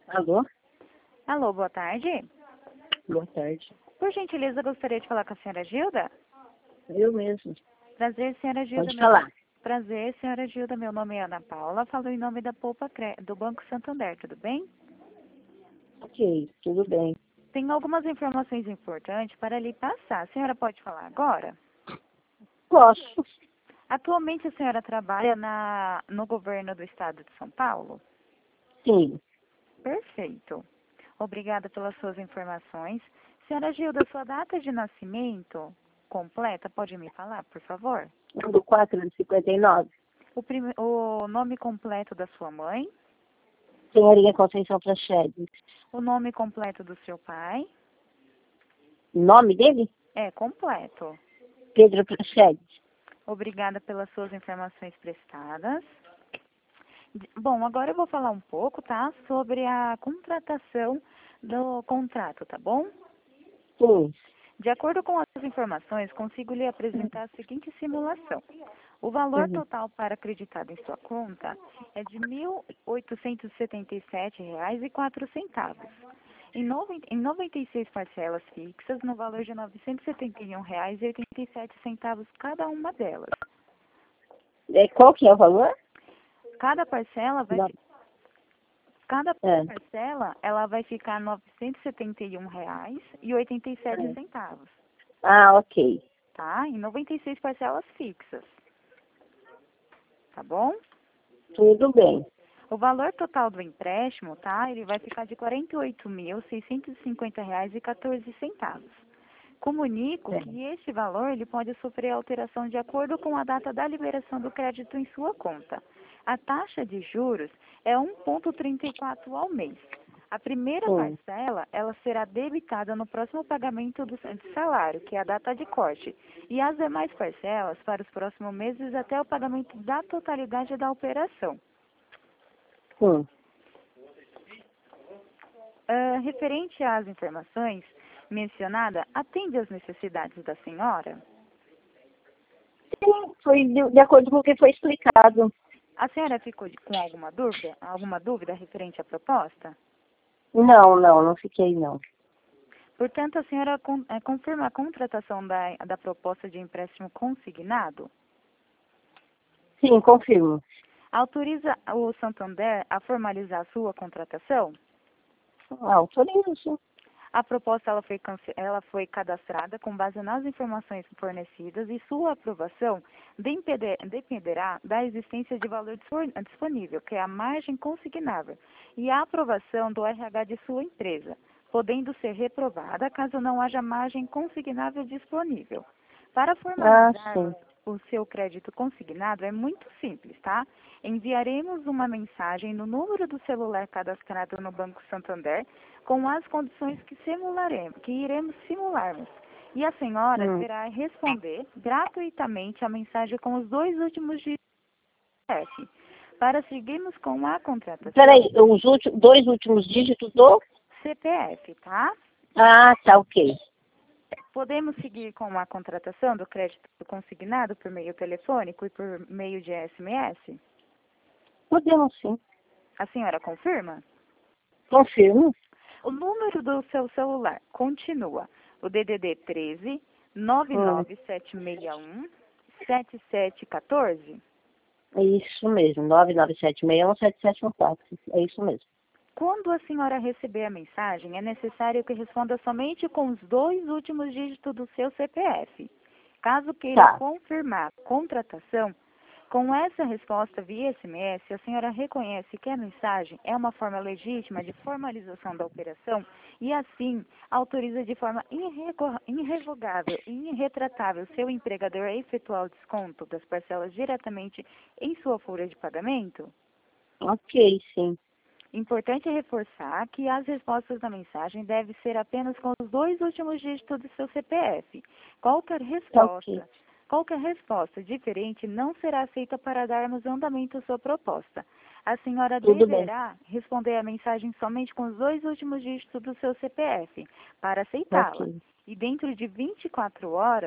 Alô? Alô, boa tarde. Boa tarde. Por gentileza, gostaria de falar com a senhora Gilda? Eu mesmo. Prazer, senhora Gilda. Pode falar. Prazer, senhora Gilda. Meu nome é Ana Paula. Falo em nome da do Banco Santander, tudo bem? Ok, tudo bem. Tenho algumas informações importantes para lhe passar. A senhora pode falar agora? Posso? Atualmente a senhora trabalha no governo do estado de São Paulo? Sim. Perfeito. Obrigada pelas suas informações. Senhora Gilda, sua data de nascimento completa, pode me falar, por favor? Do 4 de 59. O nome completo da sua mãe, Senhorinha Conceição Prachedes. o nome completo do seu pai, O nome dele? é completo. Pedro Prachedes. Obrigada pelas suas informações prestadas. Bom, agora eu vou falar um pouco, tá, sobre a contratação do contrato, tá bom? Sim. De acordo com as informações, consigo lhe apresentar a seguinte simulação. O valor Uhum. total para acreditado em sua conta é de R$ 1.877,04. Em 96 parcelas fixas, no valor de R$ 971,87 cada uma delas. Qual que é o valor? Cada parcela vai Não. Cada É. parcela, ela vai ficar R$ 971,87, Ah, ok. tá? Em 96 parcelas fixas, tá bom? Tudo bem. O valor total do empréstimo, tá? Ele vai ficar de R$ 48.650,14. Comunico É. que este valor ele pode sofrer alteração de acordo com a data da liberação do crédito em sua conta. A taxa de juros é 1,34 ao mês. A primeira Sim. parcela, ela será debitada no próximo pagamento do salário, que é a data de corte, e as demais parcelas para os próximos meses até o pagamento da totalidade da operação. Sim. Referente às informações mencionadas, atende às necessidades da senhora? Sim, foi de acordo com o que foi explicado. A senhora ficou com alguma dúvida? Alguma dúvida referente à proposta? Não fiquei não. Portanto, a senhora confirma a contratação da proposta de empréstimo consignado? Sim, confirmo. Autoriza o Santander a formalizar a sua contratação? Autorizo, sim. A proposta ela foi cadastrada com base nas informações fornecidas e sua aprovação dependerá da existência de valor disponível, que é a margem consignável, e a aprovação do RH de sua empresa, podendo ser reprovada caso não haja margem consignável disponível. Para Ah, formalizar sim. o seu crédito consignado é muito simples, tá? Enviaremos uma mensagem no número do celular cadastrado no Banco Santander com as condições que iremos simularmos. E a senhora deverá responder gratuitamente a mensagem com os 2 últimos dígitos do CPF. Para seguirmos com a contratação Peraí, os 2 últimos dígitos do... CPF, tá? Ah, tá, ok. Podemos seguir com a contratação do crédito consignado por meio telefônico e por meio de SMS? Podemos sim. A senhora confirma? Confirmo. O número do seu celular continua o DDD 13 Hum, 99761 7714. é isso mesmo. 997617714. É isso mesmo. Quando a senhora receber a mensagem, é necessário que responda somente com os 2 últimos dígitos do seu CPF. Caso queira Tá. confirmar a contratação, com essa resposta via SMS, a senhora reconhece que a mensagem é uma forma legítima de formalização da operação e, assim, autoriza de forma irrevogável e irretratável seu empregador a efetuar o desconto das parcelas diretamente em sua folha de pagamento? Ok, sim. Importante reforçar que as respostas da mensagem devem ser apenas com os 2 últimos dígitos do seu CPF. Qualquer Tá ok. resposta, qualquer resposta diferente não será aceita para darmos andamento à sua proposta. A senhora Tudo bem. deverá responder a mensagem somente com os 2 últimos dígitos do seu CPF para aceitá-la. Ok. E dentro de 24 horas,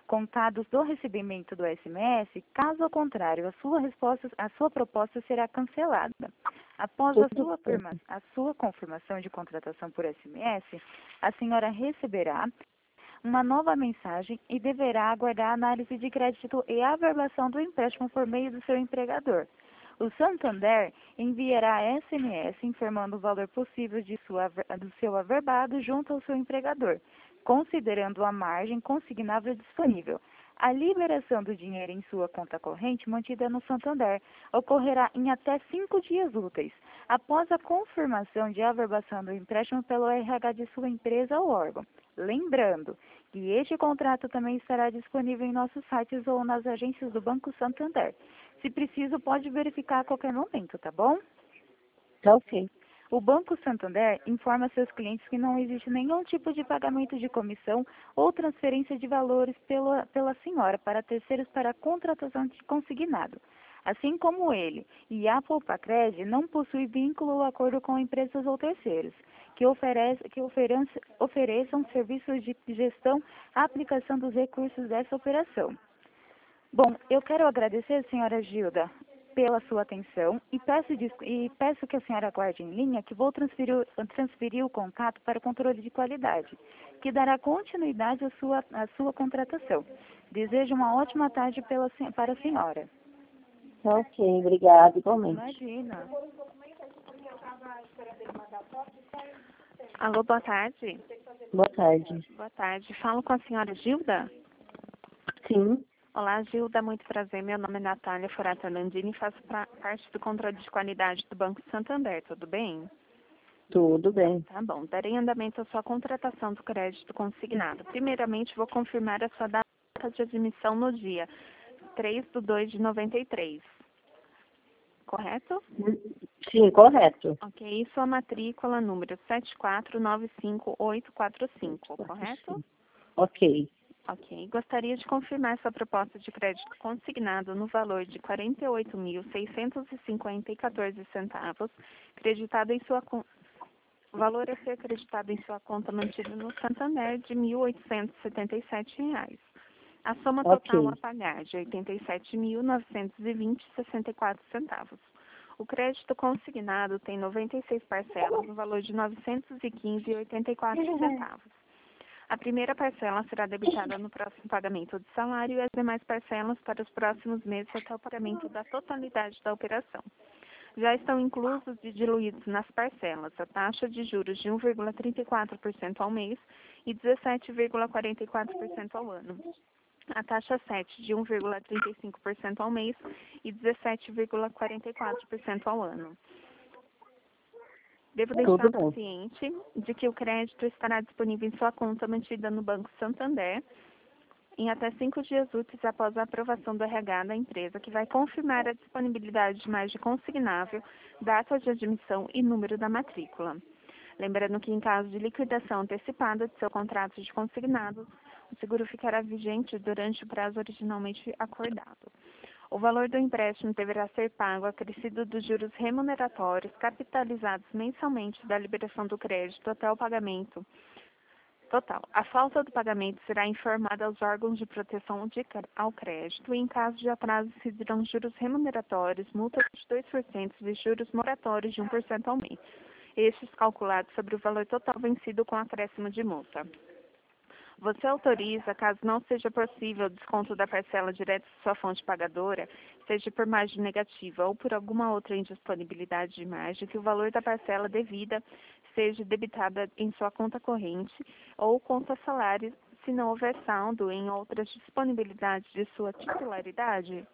contados do recebimento do SMS, caso contrário, a sua proposta será cancelada. Após a sua confirmação de contratação por SMS, a senhora receberá uma nova mensagem e deverá aguardar a análise de crédito e averbação do empréstimo por meio do seu empregador. O Santander enviará SMS informando o valor possível do seu averbado junto ao seu empregador, considerando a margem consignável disponível. A liberação do dinheiro em sua conta corrente mantida no Santander ocorrerá em até 5 dias úteis, após a confirmação de averbação do empréstimo pelo RH de sua empresa ou órgão. Lembrando que este contrato também estará disponível em nossos sites ou nas agências do Banco Santander. Se preciso, pode verificar a qualquer momento, tá bom? Tá ok. O Banco Santander informa seus clientes que não existe nenhum tipo de pagamento de comissão ou transferência de valores pela senhora para terceiros para a contratação de consignado. Assim como ele e a Poupa-Cred não possui vínculo ou acordo com empresas ou terceiros que ofereçam serviços de gestão à aplicação dos recursos dessa operação. Bom, eu quero agradecer, senhora Gilda, pela sua atenção e peço que a senhora aguarde em linha que vou transferir o contato para o controle de qualidade, que dará continuidade à sua contratação. Desejo uma ótima tarde para a senhora. Tá ok, obrigada, igualmente. Imagina. Alô, boa tarde. Boa tarde. Boa tarde. Falo com a senhora Gilda? Sim, Olá, Gilda, muito prazer. Meu nome é Natália Furata Landini e faço parte do controle de qualidade do Banco Santander, tudo bem? tudo bem. Tá bom. Darei andamento à sua contratação do crédito consignado. Primeiramente, vou confirmar a sua data de admissão no dia 3/2/93. Correto? Sim, correto. Ok. E sua matrícula número 7495845, correto? Ok. Ok. Gostaria de confirmar sua proposta de crédito consignado no valor de R$ 48.650,14, creditado em sua o valor a ser creditado em sua conta mantida no Santander de R$ 1.877. A soma total Ok. a pagar de R$ 87.920,64. O crédito consignado tem 96 parcelas no valor de R$ 915,84. A primeira parcela será debitada no próximo pagamento do salário e as demais parcelas para os próximos meses até o pagamento da totalidade da operação. Já estão inclusos e diluídos nas parcelas a taxa de juros de 1,34% ao mês e 17,44% ao ano. A taxa 7 de 1,35% ao mês e 17,44% ao ano. Devo Tudo deixar bem. ciente de que o crédito estará disponível em sua conta mantida no Banco Santander em até 5 dias úteis após a aprovação do RH da empresa, que vai confirmar a disponibilidade de margem consignável, data de admissão e número da matrícula. Lembrando que, em caso de liquidação antecipada de seu contrato de consignado, o seguro ficará vigente durante o prazo originalmente acordado. O valor do empréstimo deverá ser pago acrescido dos juros remuneratórios capitalizados mensalmente da liberação do crédito até o pagamento total. A falta do pagamento será informada aos órgãos de proteção ao crédito e, em caso de atraso, incidirão juros remuneratórios, multas de 2% e juros moratórios de 1% ao mês. Estes calculados sobre o valor total vencido com acréscimo de multa. Você autoriza, caso não seja possível o desconto da parcela direto de sua fonte pagadora, seja por margem negativa ou por alguma outra indisponibilidade de margem, que o valor da parcela devida seja debitada em sua conta corrente ou conta salário, se não houver saldo em outras disponibilidades de sua titularidade?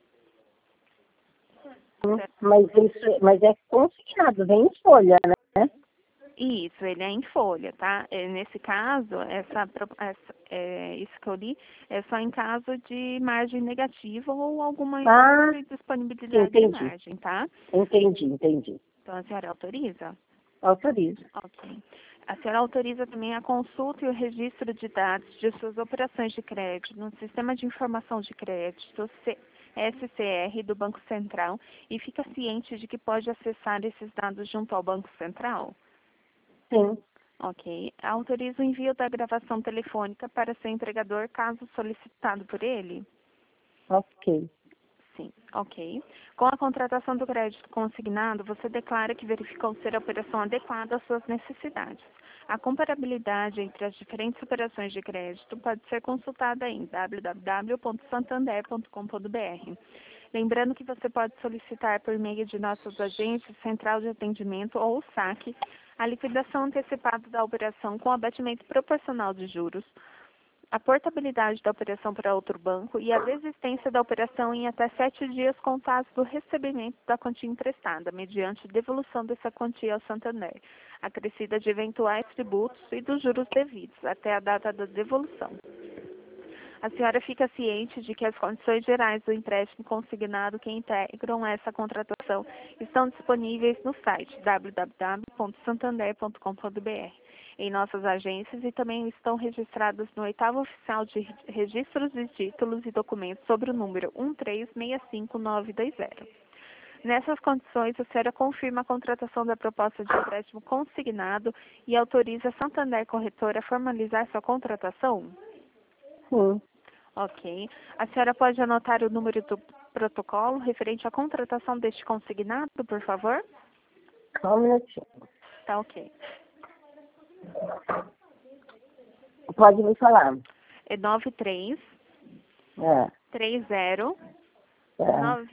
Mas é consignado, vem em folha, né? Isso, ele é em folha, tá? Nesse caso, isso que eu li é só em caso de margem negativa ou alguma outra disponibilidade de Entendi. margem, tá? Entendi. Então, a senhora autoriza? Autorizo. Ok. A senhora autoriza também a consulta e o registro de dados de suas operações de crédito no Sistema de Informação de Crédito, SCR, do Banco Central, e fica ciente de que pode acessar esses dados junto ao Banco Central? Sim. Ok. Autoriza o envio da gravação telefônica para seu empregador, caso solicitado por ele? Ok. Sim, ok. Com a contratação do crédito consignado, você declara que verificou ser a operação adequada às suas necessidades. A comparabilidade entre as diferentes operações de crédito pode ser consultada em www.santander.com.br. Lembrando que você pode solicitar por meio de nossas agências, central de atendimento ou saque, a liquidação antecipada da operação com abatimento proporcional de juros, a portabilidade da operação para outro banco e a desistência da operação em até 7 dias contados do recebimento da quantia emprestada, mediante devolução dessa quantia ao Santander, acrescida de eventuais tributos e dos juros devidos, até a data da devolução. A senhora fica ciente de que as condições gerais do empréstimo consignado que integram essa contratação estão disponíveis no site www.santander.com.br, em nossas agências e também estão registradas no 8º Oficial de Registros de Títulos e Documentos sobre o número 1365920. Nessas condições, a senhora confirma a contratação da proposta de empréstimo consignado e autoriza a Santander Corretora a formalizar sua contratação? Sim. Ok. A senhora pode anotar o número do protocolo referente à contratação deste consignado, por favor? Só um minutinho. Tá ok. Pode me falar. É 93 É. 30 É.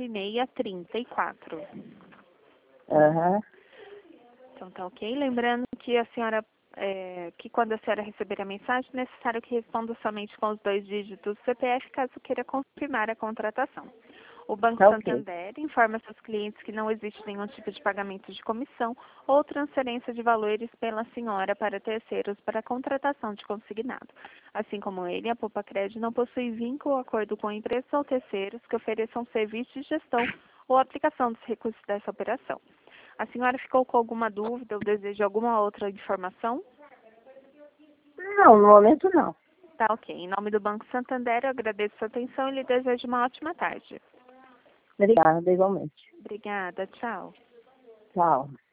9634. Aham. Então tá ok. Lembrando que a senhora, que quando a senhora receber a mensagem, é necessário que responda somente com os 2 dígitos do CPF, caso queira confirmar a contratação. O Banco Tá ok. Santander informa seus clientes que não existe nenhum tipo de pagamento de comissão ou transferência de valores pela senhora para terceiros para a contratação de consignado. Assim como ele, a Poupa Crédito não possui vínculo ou acordo com empresas ou terceiros que ofereçam serviços de gestão ou aplicação dos recursos dessa operação. A senhora ficou com alguma dúvida ou deseja alguma outra informação? Não, no momento não. Tá ok. Em nome do Banco Santander, eu agradeço sua atenção e lhe desejo uma ótima tarde. Obrigada, igualmente. Obrigada. Tchau. Tchau.